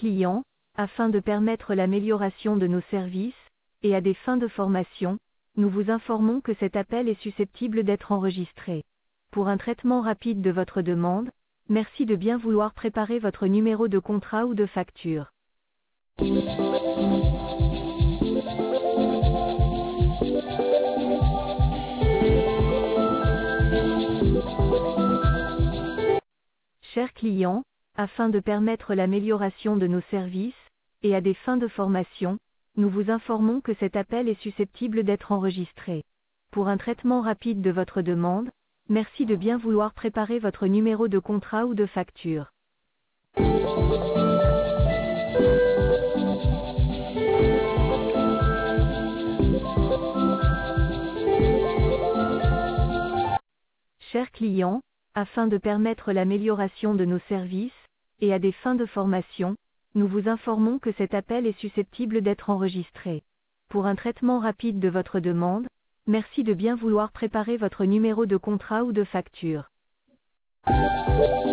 client, afin de permettre l'amélioration de nos services, et à des fins de formation, nous vous informons que cet appel est susceptible d'être enregistré. Pour un traitement rapide de votre demande, merci de bien vouloir préparer votre numéro de contrat ou de facture. Chers clients, afin de permettre l'amélioration de nos services, et à des fins de formation, nous vous informons que cet appel est susceptible d'être enregistré. Pour un traitement rapide de votre demande, merci de bien vouloir préparer votre numéro de contrat ou de facture. Chers clients, afin de permettre l'amélioration de nos services, et à des fins de formation, nous vous informons que cet appel est susceptible d'être enregistré. Pour un traitement rapide de votre demande, merci de bien vouloir préparer votre numéro de contrat ou de facture.